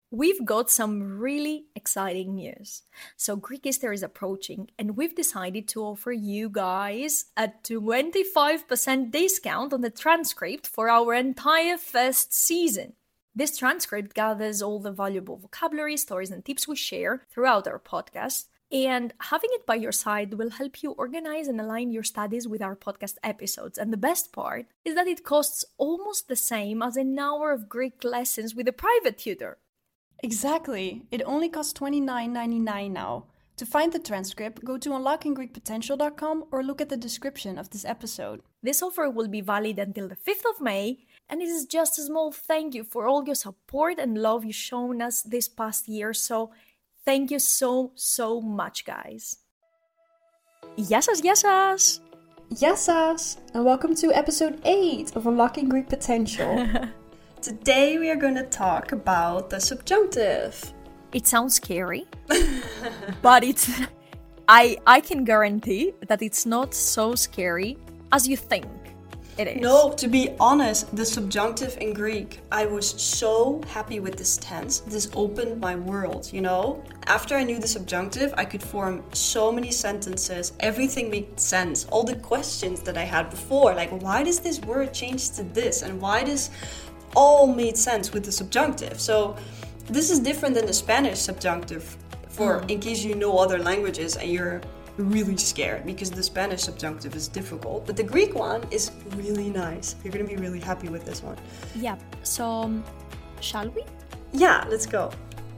We've got some really exciting news. So, Greek Easter is approaching, and we've decided to offer you guys a 25% discount on the transcript for our entire first season. This transcript gathers all the valuable vocabulary, stories, and tips we share throughout our podcast. And having it by your side will help you organize and align your studies with our podcast episodes. And the best part is that it costs almost the same as an hour of Greek lessons with a private tutor. Exactly. It only costs $29.99 now. To find the transcript, go to unlockinggreekpotential.com or look at the description of this episode. This offer will be valid until the 5th of May, and it is just a small thank you for all your support and love you've shown us this past year. So, thank you so much, guys. Γεια σας, γεια σας! Γεια σας! And welcome to episode 8 of Unlocking Greek Potential. Today we are going to talk about the subjunctive. It sounds scary, but I can guarantee that it's not so scary as you think it is. No, to be honest, the subjunctive in Greek, I was so happy with this tense. This opened my world, you know? After I knew the subjunctive, I could form so many sentences. Everything made sense. All the questions that I had before, like why does this word change to this? And why does all made sense with the subjunctive. So this is different than the Spanish subjunctive for in case you know other languages and you're really scared because the Spanish subjunctive is difficult. But the Greek one is really nice. You're going to be really happy with this one. Yeah, so shall we? Yeah, let's go.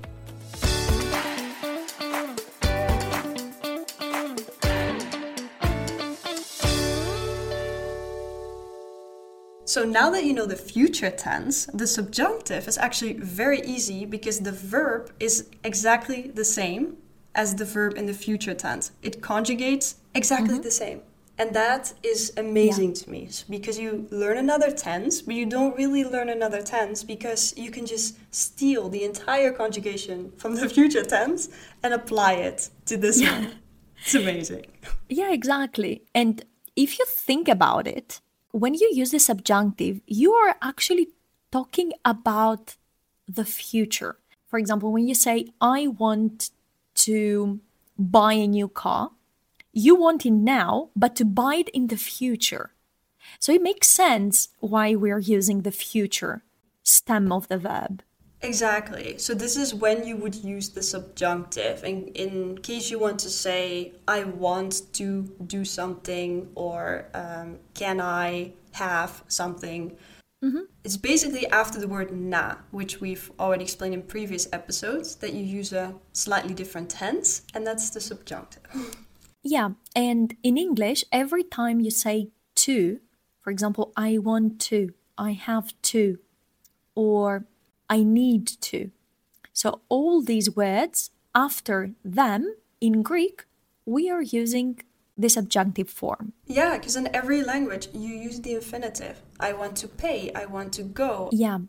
So now that you know the future tense, the subjunctive is actually very easy because the verb is exactly the same as the verb in the future tense. It conjugates exactly the same. And that is amazing to me because you learn another tense, but you don't really learn another tense because you can just steal the entire conjugation from the future tense and apply it to this one. It's amazing. Yeah, exactly. And if you think about it, when you use the subjunctive, you are actually talking about the future. For example, when you say, I want to buy a new car, you want it now, but to buy it in the future. So it makes sense why we're using the future stem of the verb. Exactly. So this is when you would use the subjunctive. In case you want to say, I want to do something, or can I have something. It's basically after the word na, which we've already explained in previous episodes, that you use a slightly different tense, and that's the subjunctive. Yeah, and in English, every time you say to, for example, I want to, I have to, or I need to. So all these words, after them, in Greek, we are using the subjunctive form. Yeah, because in every language, you use the infinitive. I want to pay, I want to go. Yeah,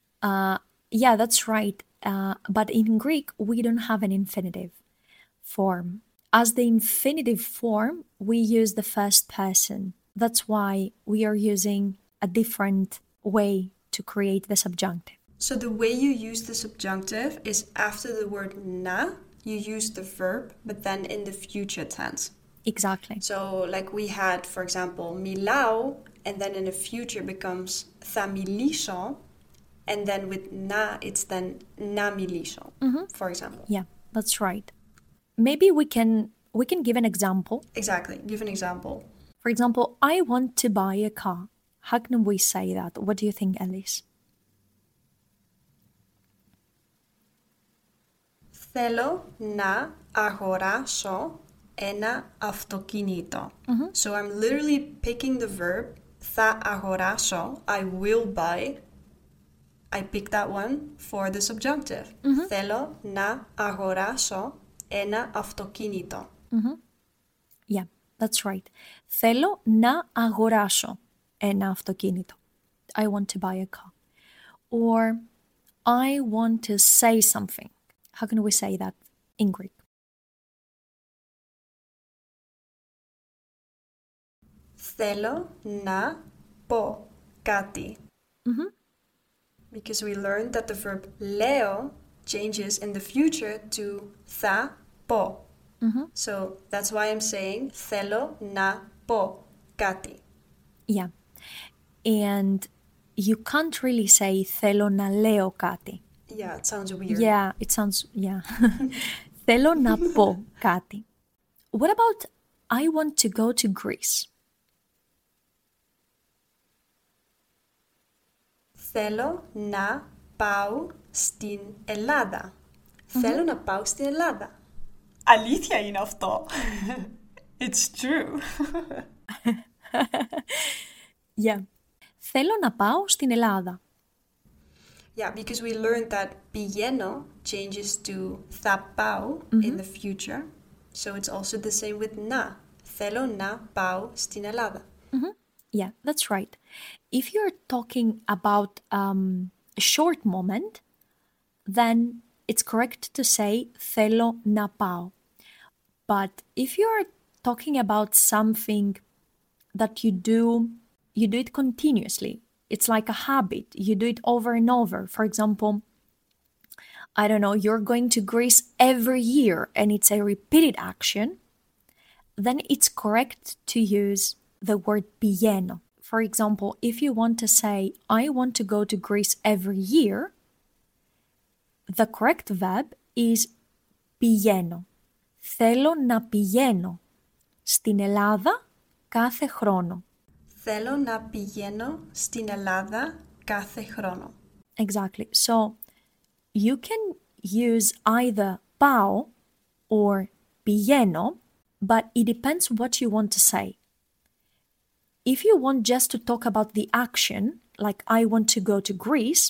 that's right. But in Greek, we don't have an infinitive form. As the infinitive form, we use the first person. That's why we are using a different way to create the subjunctive. So the way you use the subjunctive is after the word na, you use the verb, but then in the future tense. Exactly. So like we had, for example, milao, and then in the future becomes θα μιλήσω, and then with na, it's then να μιλήσω, for example. Yeah, that's right. Maybe we can give an example. Exactly. Give an example. For example, I want to buy a car. How can we say that? What do you think, Alice? Θέλω να αγοράσω ένα αυτοκίνητο. So I'm literally picking the verb θα αγοράσω, I will buy. I pick that one for the subjunctive. Θέλω να αγοράσω ένα αυτοκίνητο. Yeah, that's right. Θέλω να αγοράσω ένα αυτοκίνητο. I want to buy a car. Or I want to say something. How can we say that in Greek? Θέλω να πω κάτι. Because we learned that the verb λέω changes in the future to θα πω. So that's why I'm saying θέλω να πω κάτι. Yeah. And you can't really say θέλω να λέω κάτι. Yeah, it sounds weird. Yeah, it sounds, yeah. Θέλω να πω κάτι. What about I want to go to Greece? Θέλω να πάω στην Ελλάδα. Θέλω να πάω στην Ελλάδα. Αλήθεια είναι αυτό. It's true. Yeah. Θέλω να πάω στην Ελλάδα. Yeah, because we learned that πηγαίνω changes to θα πάω in the future. So it's also the same with να. Θέλω να πάω στην Ελλάδα. Yeah, that's right. If you're talking about a short moment, then it's correct to say θέλω να πάω. But if you're talking about something that you do it continuously. It's like a habit. You do it over and over. For example, I don't know, you're going to Greece every year and it's a repeated action, then it's correct to use the word πηγαίνω. For example, if you want to say, I want to go to Greece every year, the correct verb is πηγαίνω. Θέλω να πηγαίνω στην Ελλάδα κάθε χρόνο. Θέλω να πηγαίνω στην Ελλάδα κάθε χρόνο. Exactly. So you can use either πάω or πηγαίνω, but it depends what you want to say. If you want just to talk about the action, like I want to go to Greece,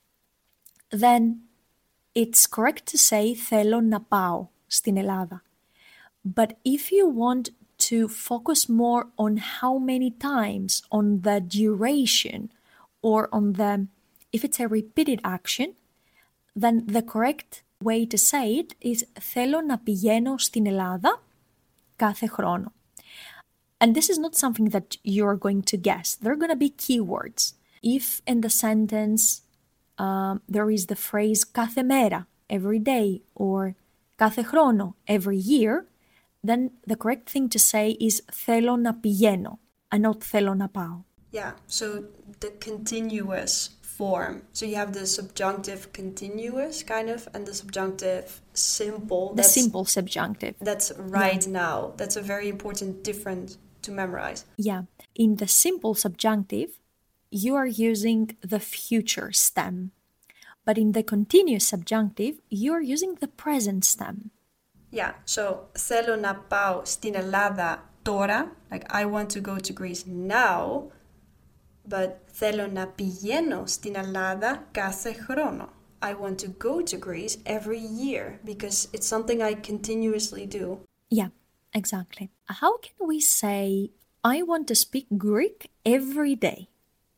then it's correct to say θέλω να πάω στην Ελλάδα. But if you want to focus more on how many times, on the duration, or on if it's a repeated action, then the correct way to say it is θέλω να πηγαίνω στην Ελλάδα κάθε χρόνο. And this is not something that you're going to guess. They're going to be keywords. If in the sentence there is the phrase κάθε μέρα, every day, or κάθε χρόνο, every year, then the correct thing to say is θέλω να πηγαίνω, and not θέλω να πάω. Yeah, so the continuous form. So you have the subjunctive continuous kind of, and the subjunctive simple. The simple subjunctive. That's right now. That's a very important difference to memorize. Yeah. In the simple subjunctive, you are using the future stem. But in the continuous subjunctive, you are using the present stem. Yeah, so θέλω να πάω στην Ελλάδα τώρα, like I want to go to Greece now, but θέλω να πηγαίνω στην Ελλάδα κάθε χρόνο. I want to go to Greece every year because it's something I continuously do. Yeah, exactly. How can we say I want to speak Greek every day?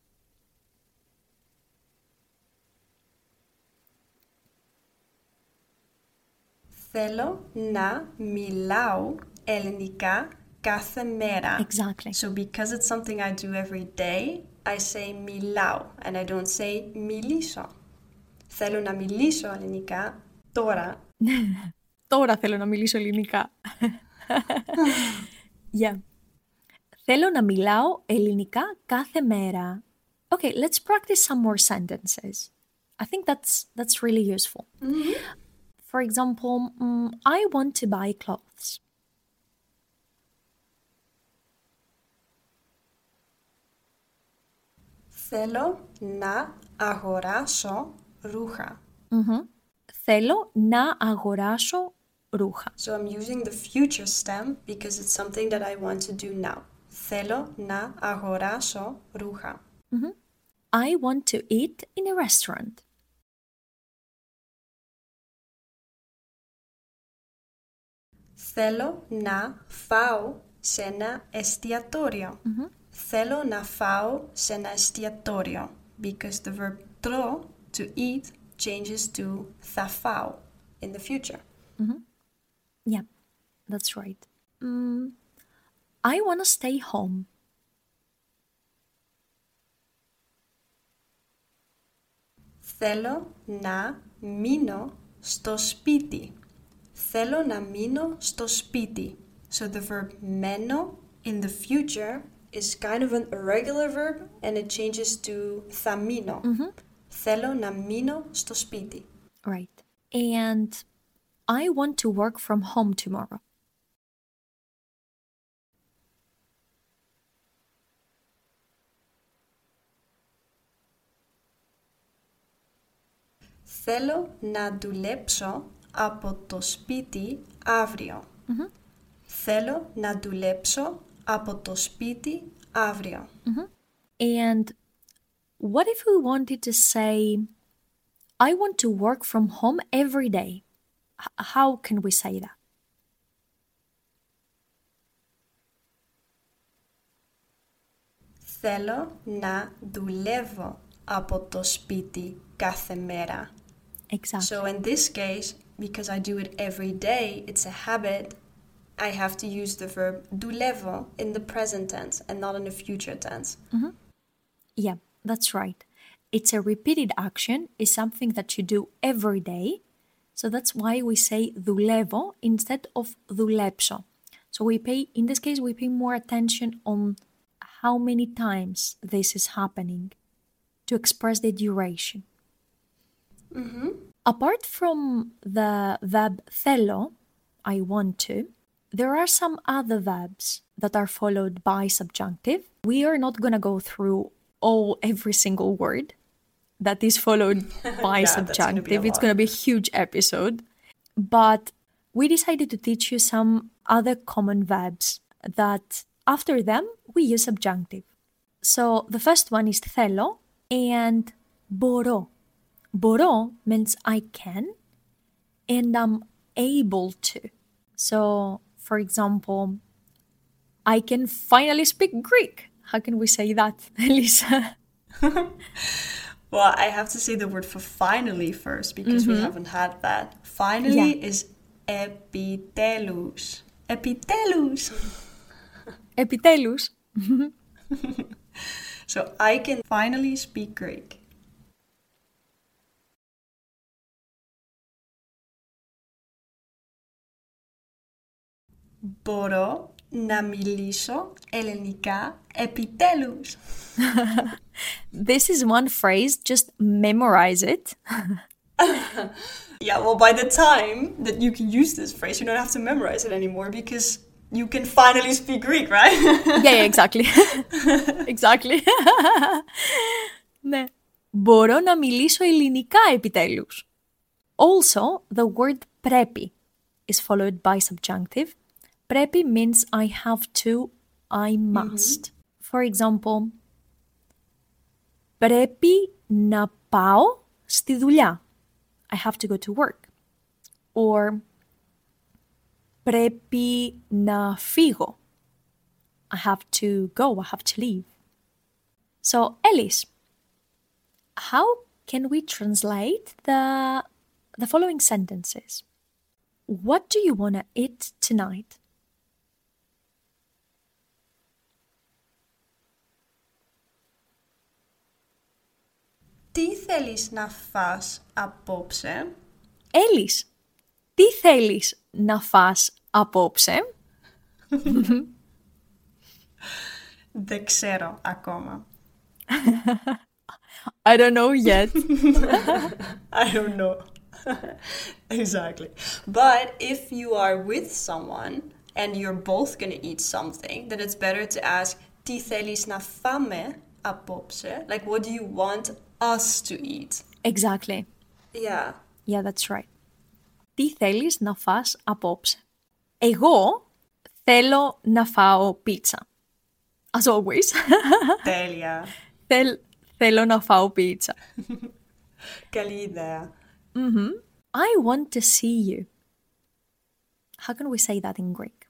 Θέλω να μιλάω ελληνικά κάθε μέρα. Exactly. So because it's something I do every day, I say μιλάω and I don't say μιλήσω. Θέλω να μιλήσω ελληνικά τώρα. Τώρα θέλω να μιλήσω ελληνικά. Yeah. Θέλω να μιλάω ελληνικά κάθε μέρα. Okay, let's practice some more sentences. I think that's really useful. Mm-hmm. For example, I want to buy clothes. Θέλω να αγοράσω ρούχα. Mm-hmm. Θέλω να αγοράσω ρούχα. So I'm using the future stem because it's something that I want to do now. Θέλω να αγοράσω ρούχα. Mm-hmm. I want to eat in a restaurant. Θέλω να φάω σε ένα εστιατόριο. Mm-hmm. Θέλω να φάω σε ένα εστιατόριο. Because the verb τρώω, to eat, changes to θα φάω in the future. Mm-hmm. Yeah, that's right. I want to stay home. Θέλω να μείνω στο σπίτι. Θέλω να μείνω στο σπίτι. So the verb μένω in the future is kind of an irregular verb and it changes to θα μείνω. Θέλω να μείνω στο σπίτι. Right. And I want to work from home tomorrow. Θέλω να δουλέψω από το σπίτι αύριο. Θέλω να δουλέψω από το σπίτι αύριο. And what if we wanted to say, I want to work from home every day? How can we say that? Θέλω να δουλεύω από το σπίτι κάθε μέρα. Exactly. So in this case, because I do it every day, it's a habit, I have to use the verb δουλεύω in the present tense and not in the future tense. Yeah, that's right. It's a repeated action, it's something that you do every day. So that's why we say δουλεύω instead of δουλέψω. So in this case, we pay more attention on how many times this is happening to express the duration. Apart from the verb θέλω, I want to, there are some other verbs that are followed by subjunctive. We are not going to go through every single word that is followed by subjunctive. It's going to be a huge episode. But we decided to teach you some other common verbs that after them we use subjunctive. So the first one is θέλω and μπορώ. Μπορώ means I can and I'm able to. So, for example, I can finally speak Greek. How can we say that, Elisa? Well, I have to say the word for finally first because we haven't had that. Finally is επιτέλους. Επιτέλους. Επιτέλους. So I can finally speak Greek. Μπορώ να μιλήσω ελληνικά επιτέλους. This is one phrase, just memorize it. Yeah, well, by the time that you can use this phrase, you don't have to memorize it anymore because you can finally speak Greek, right? Yeah, exactly. Exactly. Ναι. Μπορώ να μιλήσω ελληνικά επιτέλους. Also, the word πρέπει is followed by subjunctive. Πρέπει means I have to, I must. For example, πρέπει να πάω στη δουλειά. I have to go to work. Or πρέπει να φύγω. I have to go, I have to leave. So, Ellis, how can we translate the following sentences? What do you want to eat tonight? Τι θέλεις να φας απόψε? Έλλης, τι θέλεις να φας απόψε? Δεν ξέρω ακόμα. I don't know yet. I don't know. Exactly. But if you are with someone and you're both going to eat something, then it's better to ask τι θέλεις να φάμε απόψε? Like, what do you want us to eat? Exactly. Yeah. Yeah, that's right. Τι θέλεις να φας απόψε? Εγώ θέλω να φάω πίτσα. As always. Τέλεια. Θέλω να φάω πίτσα. Καλή ιδέα. I want to see you. How can we say that in Greek?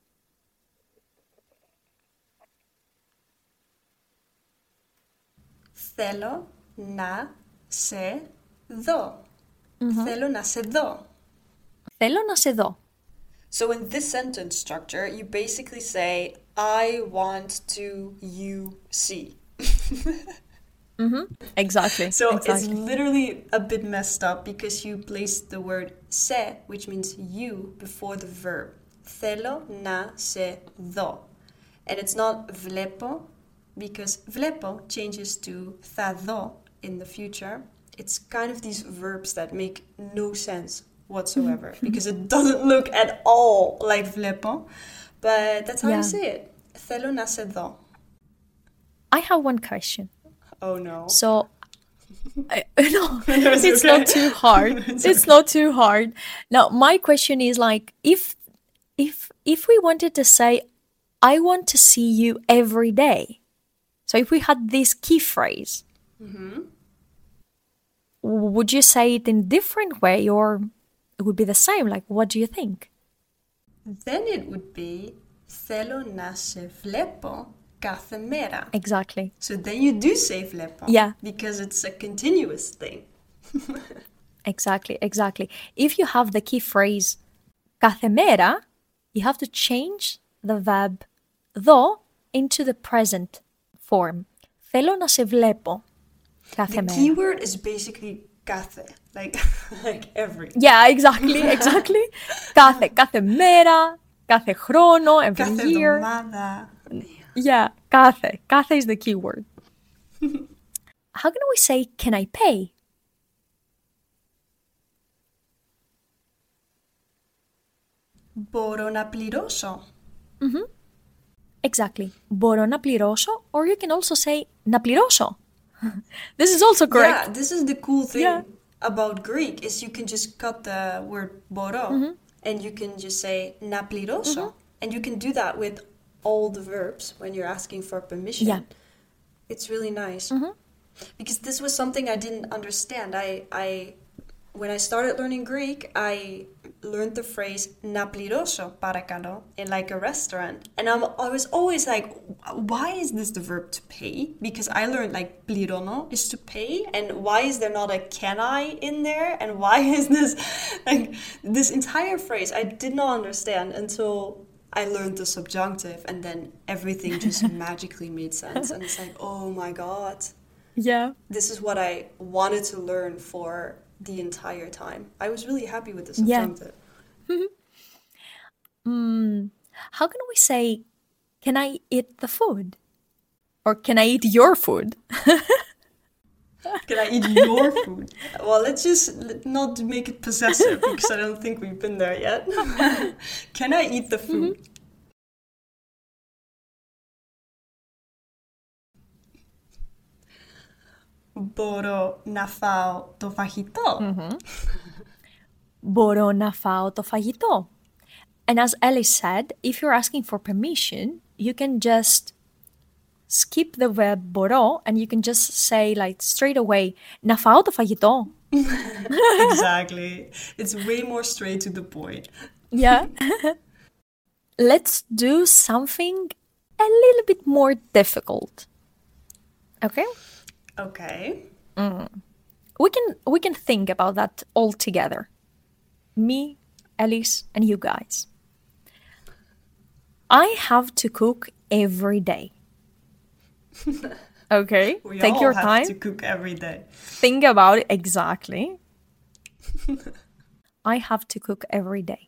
Θέλω να σε δω. Θέλω να σε δω. Θέλω να σε δω. So in this sentence structure, you basically say, I want to you see. Exactly. So it's exactly. literally a bit messed up because you placed the word se, which means you, before the verb. Θέλω να σε δω. And it's not βλέπω, because βλέπω changes to θα δω in the future. It's kind of these verbs that make no sense whatsoever because it doesn't look at all like βλέπω. But that's how Yeah. you say it. Θέλω να σε δω. I have one question. Oh no. So, no, It's it's okay. not too hard. It's not too hard. Now, my question is like, if we wanted to say, I want to see you every day. So if we had this key phrase, would you say it in a different way or it would be the same? Like, what do you think? Then it would be θέλω να σε βλέπω κάθε μέρα. Exactly. So then you do say βλέπω. Yeah. Because it's a continuous thing. Exactly, exactly. If you have the key phrase κάθε μέρα, you have to change the verb δω into the present form. Θέλω να σε βλέπω κάθε The μέρα. keyword is basically κάθε. Like every. Yeah, exactly, exactly. κάθε μέρα, κάθε χρόνο, every Κάθε year. εβδομάδα. Yeah, κάθε. Κάθε is the keyword. How can we say, can I pay? Μπορώ να πληρώσω. Exactly. Μπορώ να πληρώσω, or you can also say να πληρώσω. This is also correct. Yeah, this is the cool thing Yeah. about Greek is you can just cut the word μπορώ and you can just say να πληρώσω. And you can do that with all the verbs when you're asking for permission. Yeah. It's really nice. Because this was something I didn't understand. When I started learning Greek, I learned the phrase να πληρώσω παρακαλώ in like a restaurant. And I was always like, why is this the verb to pay? Because I learned like πληρώνω is to pay. And why is there not a can I in there? And why is this like this entire phrase I did not understand until I learned the subjunctive, and then everything just magically made sense. And it's like, oh my God, Yeah. this is what I wanted to learn for the entire time. I was really happy with the Yeah. subjunctive. How can we say, can I eat the food? Or can I eat your food? Can I eat your food? Well, let's just not make it possessive because I don't think we've been there yet. Can I eat the food? Μπορώ να φάω το φαγητό. Μπορώ να φάω το φαγητό. And as Ellie said, if you're asking for permission, you can just skip the verb μπορώ and you can just say like straight away, να φάω το φαγητό. Exactly. It's way more straight to the point. Yeah. Let's do something a little bit more difficult. Okay? Okay. We can think about that all together. Me, Elise, and you guys. I have to cook every day. Okay? We Take all your have time. to cook every day. Think about it exactly. I have to cook every day.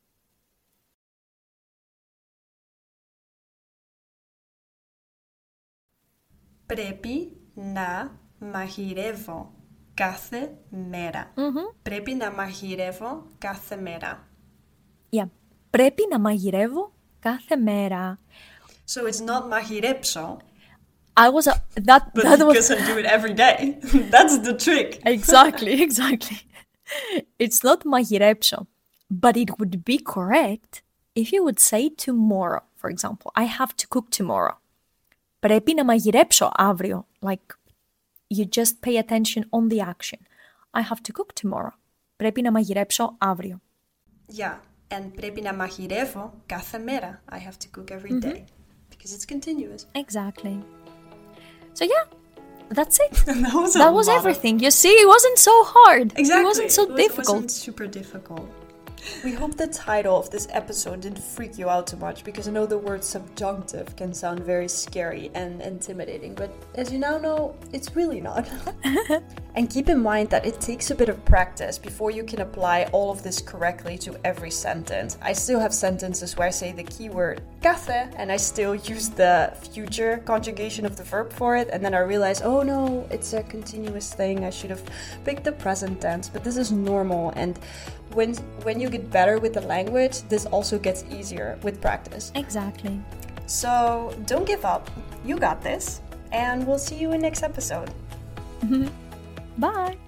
Πρέπει να μαγειρεύω κάθε μέρα. Πρέπει να μαγειρεύω κάθε μέρα. Yeah. Πρέπει να μαγειρεύω κάθε μέρα. So it's not μαγειρέψω, I was that but that because was I do it every day. That's the trick. exactly, exactly. It's not μαγειρέψω, but it would be correct if you would say tomorrow, for example. I have to cook tomorrow. Πρέπει να μαγειρέψω αύριο. Like, you just pay attention on the action. I have to cook tomorrow. Πρέπει να μαγειρέψω αύριο. Yeah, and πρέπει να μαγειρεύω κάθε μέρα. I have to cook every day. Because it's continuous. Exactly. So yeah, that's it. That was That was everything. You see, it wasn't so hard. Exactly. It wasn't so It difficult. wasn't super difficult. We hope the title of this episode didn't freak you out too much, because I know the word subjunctive can sound very scary and intimidating, but as you now know, it's really not. And keep in mind that it takes a bit of practice before you can apply all of this correctly to every sentence. I still have sentences where I say the keyword café and I still use the future conjugation of the verb for it, and then I realize, oh no, it's a continuous thing, I should have picked the present tense, but this is normal. And when you get better with the language, this also gets easier with practice. Exactly. So don't give up. You got this. And we'll see you in next episode. Bye.